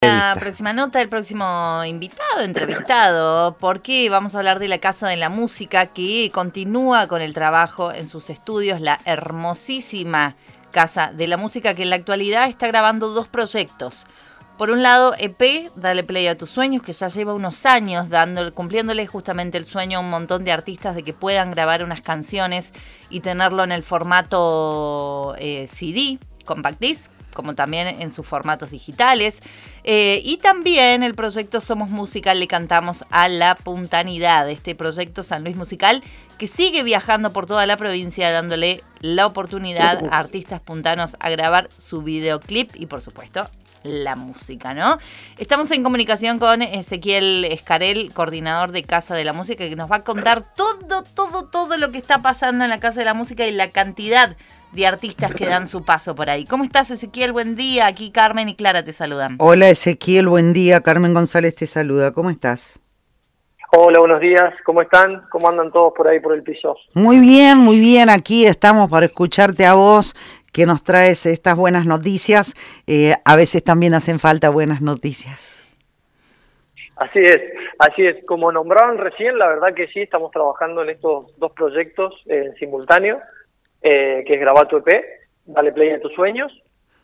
La próxima nota, el próximo invitado, entrevistado, porque vamos a hablar de la Casa de la Música, que continúa con el trabajo en sus estudios, la hermosísima Casa de la Música, que en la actualidad está grabando dos proyectos. Por un lado, EP, Dale Play a tus Sueños, que ya lleva unos años cumpliéndole justamente el sueño a un montón de artistas de que puedan grabar unas canciones y tenerlo en el formato CD, Compact Disc, como también en sus formatos digitales. Y también el proyecto Somos Música, le cantamos a la puntanidad. Este proyecto San Luis Musical, que sigue viajando por toda la provincia, dándole la oportunidad a artistas puntanos a grabar su videoclip y, por supuesto, la música, ¿no? Estamos en comunicación con Ezequiel Escarel, coordinador de Casa de la Música, que nos va a contar todo lo que está pasando en la Casa de la Música y la cantidad de artistas que dan su paso por ahí. ¿Cómo estás, Ezequiel? Buen día. Aquí Carmen y Clara te saludan. Hola, Ezequiel, buen día. Carmen González te saluda. ¿Cómo estás? Hola, buenos días. ¿Cómo están? ¿Cómo andan todos por ahí por el piso? Muy bien. Aquí estamos para escucharte a vos, que nos traes estas buenas noticias. A veces también hacen falta buenas noticias. Así es. Como nombraban recién, la verdad que sí, estamos trabajando en estos dos proyectos en simultáneo, que es grabar tu EP, Dale Play a tus Sueños.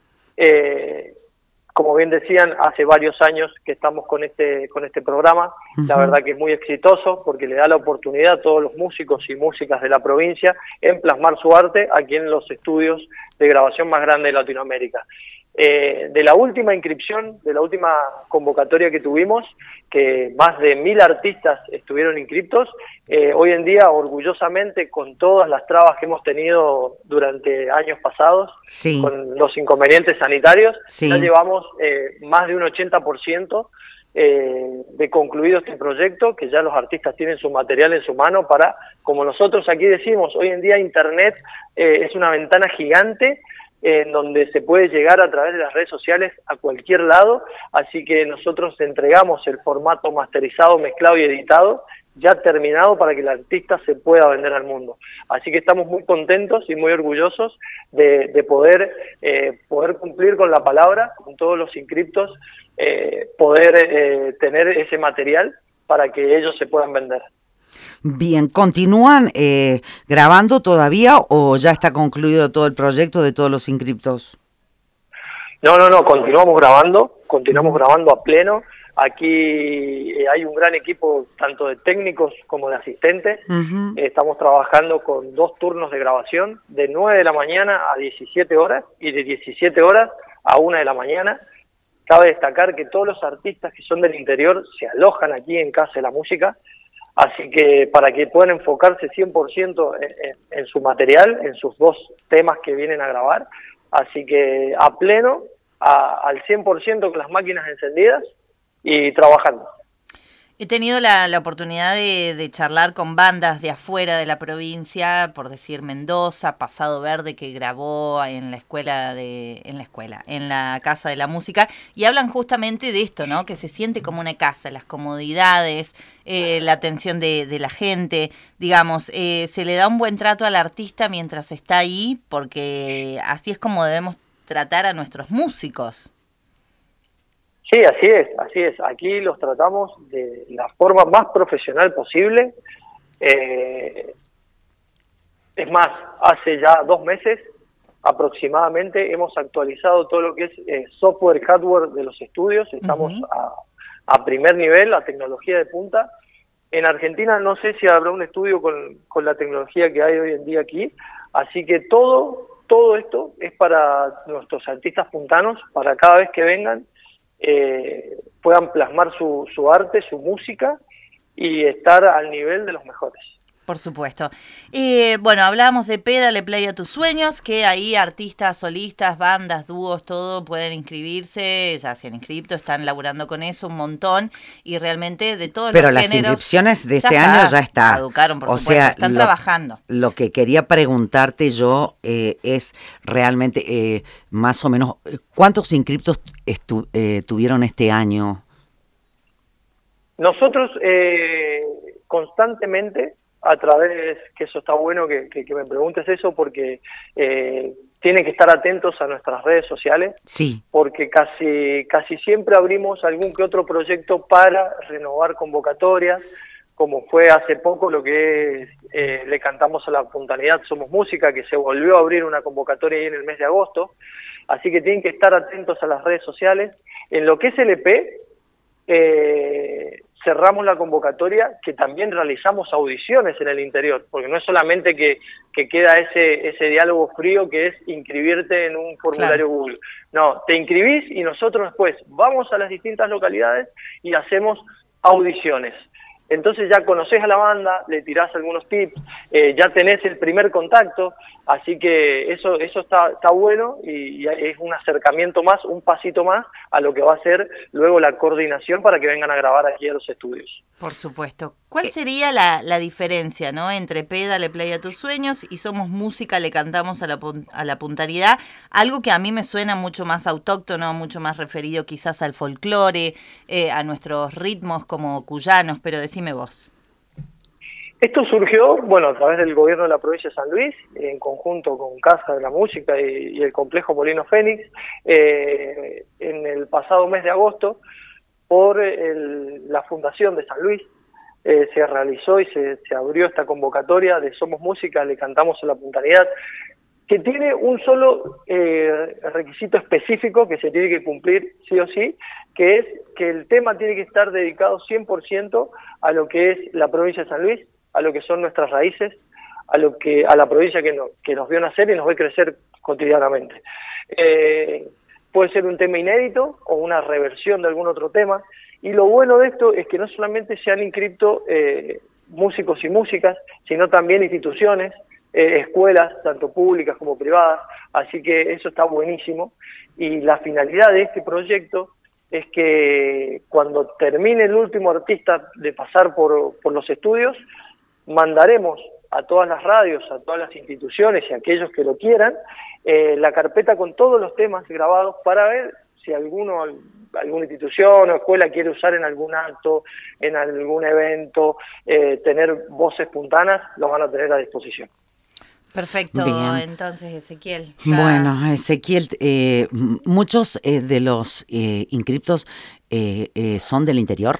Como bien decían, hace varios años que estamos con este programa. La verdad que es muy exitoso porque le da la oportunidad a todos los músicos y músicas de la provincia en plasmar su arte aquí en los estudios de grabación más grandes de Latinoamérica. De la última inscripción, de la última convocatoria que tuvimos, que más de 1000 artistas estuvieron inscriptos, hoy en día, orgullosamente, con todas las trabas que hemos tenido durante años pasados, sí, con los inconvenientes sanitarios, sí, ya llevamos más de un 80% de concluido este proyecto, que ya los artistas tienen su material en su mano para, como nosotros aquí decimos, hoy en día Internet es una ventana gigante en donde se puede llegar a través de las redes sociales a cualquier lado, así que nosotros entregamos el formato masterizado, mezclado y editado, ya terminado para que el artista se pueda vender al mundo. Así que estamos muy contentos y muy orgullosos de poder cumplir con la palabra, con todos los inscriptos, poder tener ese material para que ellos se puedan vender. Bien, ¿continúan grabando todavía o ya está concluido todo el proyecto de todos los inscriptos? No, continuamos grabando a pleno. Aquí hay un gran equipo tanto de técnicos como de asistentes. Estamos trabajando con 2 turnos de grabación, de 9 de la mañana a 17 horas y de 17 horas a 1 de la mañana. Cabe destacar que todos los artistas que son del interior se alojan aquí en Casa de la Música, así que para que puedan enfocarse 100% en su material, en sus 2 temas que vienen a grabar. Así que a pleno, al 100% con las máquinas encendidas y trabajando. He tenido la oportunidad de charlar con bandas de afuera de la provincia, por decir Mendoza, Pasado Verde, que grabó en la Casa de la Música, y hablan justamente de esto, ¿no? Que se siente como una casa, las comodidades, la atención de la gente, digamos, se le da un buen trato al artista mientras está ahí, porque así es como debemos tratar a nuestros músicos. Sí, así es. Aquí los tratamos de la forma más profesional posible. Es más, hace ya 2 meses aproximadamente hemos actualizado todo lo que es software, hardware de los estudios. Estamos a primer nivel, a tecnología de punta. En Argentina no sé si habrá un estudio con la tecnología que hay hoy en día aquí. Así que todo esto es para nuestros artistas puntanos, para cada vez que vengan, puedan plasmar su arte, su música y estar al nivel de los mejores. Por supuesto. Bueno, hablábamos de Dale Play a tus Sueños, que ahí artistas, solistas, bandas, dúos, todo pueden inscribirse, ya se han inscrito, están laburando con eso un montón y realmente de todos Pero los las géneros. inscripciones de este año ya está. Caducaron, por supuesto, sea, están trabajando. Lo que quería preguntarte yo es realmente más o menos, ¿cuántos inscriptos tuvieron este año? Nosotros constantemente, a través, que eso está bueno que me preguntes eso, porque tienen que estar atentos a nuestras redes sociales, sí, porque casi siempre abrimos algún que otro proyecto para renovar convocatorias, como fue hace poco lo que es Le Cantamos a la Puntanidad Somos Música, que se volvió a abrir una convocatoria ahí en el mes de agosto, así que tienen que estar atentos a las redes sociales. En lo que es el EP, cerramos la convocatoria, que también realizamos audiciones en el interior, porque no es solamente que queda ese diálogo frío que es inscribirte en un formulario, claro, Google. No, te inscribís y nosotros después vamos a las distintas localidades y hacemos audiciones. Entonces ya conocés a la banda, le tirás algunos tips, ya tenés el primer contacto, así que eso está bueno y es un acercamiento más, un pasito más a lo que va a ser luego la coordinación para que vengan a grabar aquí a los estudios. Por supuesto. ¿Cuál sería la diferencia, ¿no?, entre Pédale Play a tus sueños y Somos Música, Le Cantamos a la Puntanidad? Algo que a mí me suena mucho más autóctono, mucho más referido quizás al folclore, a nuestros ritmos como cuyanos, pero decime vos. Esto surgió, bueno, a través del gobierno de la provincia de San Luis, en conjunto con Casa de la Música y el complejo Molino Fénix, en el pasado mes de agosto, por la Fundación de San Luis, se realizó y se abrió esta convocatoria de Somos Música, Le Cantamos a la Puntanidad, que tiene un solo requisito específico que se tiene que cumplir sí o sí, que es que el tema tiene que estar dedicado 100% a lo que es la provincia de San Luis, a lo que son nuestras raíces, a la provincia que nos vio nacer y nos ve crecer cotidianamente. Puede ser un tema inédito o una reversión de algún otro tema, y lo bueno de esto es que no solamente se han inscrito músicos y músicas, sino también instituciones, escuelas, tanto públicas como privadas, así que eso está buenísimo, y la finalidad de este proyecto es que cuando termine el último artista de pasar por los estudios, mandaremos a todas las radios, a todas las instituciones y a aquellos que lo quieran, la carpeta con todos los temas grabados para ver si alguna institución o escuela quiere usar en algún acto, en algún evento, tener voces espontáneas, lo van a tener a disposición. Perfecto. Bien. Entonces Ezequiel. Bueno, Ezequiel, muchos de los inscriptos son del interior.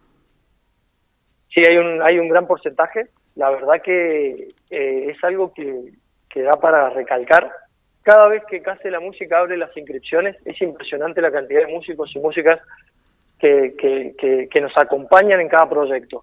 Sí, hay un gran porcentaje. La verdad que es algo que da para recalcar. Cada vez que Casa de la Música abre las inscripciones, es impresionante la cantidad de músicos y músicas que nos acompañan en cada proyecto.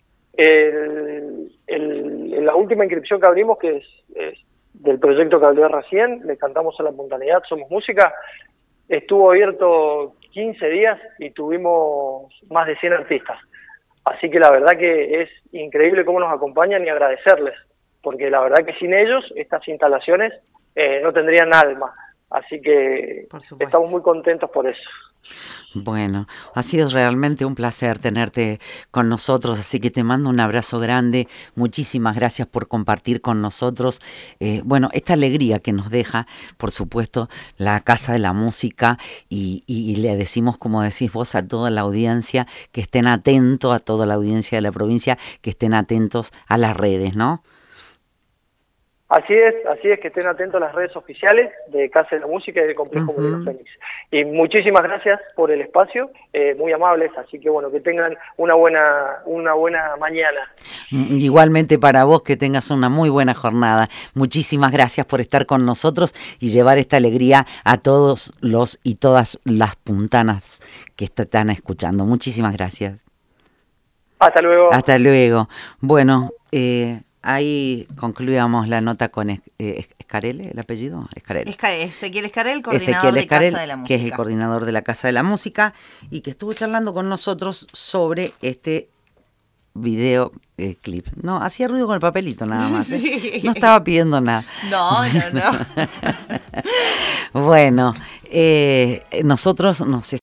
La última inscripción que abrimos, que es del proyecto que hablé recién, Le Cantamos a la Puntanidad Somos Música, estuvo abierto 15 días y tuvimos más de 100 artistas. Así que la verdad que es increíble cómo nos acompañan y agradecerles, porque la verdad que sin ellos estas instalaciones no tendrían alma. Así que estamos muy contentos por eso. Bueno, ha sido realmente un placer tenerte con nosotros, así que te mando un abrazo grande. Muchísimas gracias por compartir con nosotros, esta alegría que nos deja, por supuesto, la Casa de la Música, y le decimos, como decís vos, a toda la audiencia que estén atentos, a toda la audiencia de la provincia, que estén atentos a las redes, ¿no? Así es, que estén atentos a las redes oficiales de Casa de la Música y del complejo Molino Fénix. Y muchísimas gracias por el espacio, muy amables, así que bueno, que tengan una buena mañana. Igualmente para vos, que tengas una muy buena jornada. Muchísimas gracias por estar con nosotros y llevar esta alegría a todos los y todas las puntanas que están escuchando. Muchísimas gracias. Hasta luego. Hasta luego. Bueno, ahí concluíamos la nota con Escarele, ¿el apellido? Escarele. Ezequiel Escarel, coordinador de Casa de la Música. Que es el coordinador de la Casa de la Música y que estuvo charlando con nosotros sobre este video clip. No, hacía ruido con el papelito nada más. Sí. No estaba pidiendo nada. No. Bueno, nosotros nos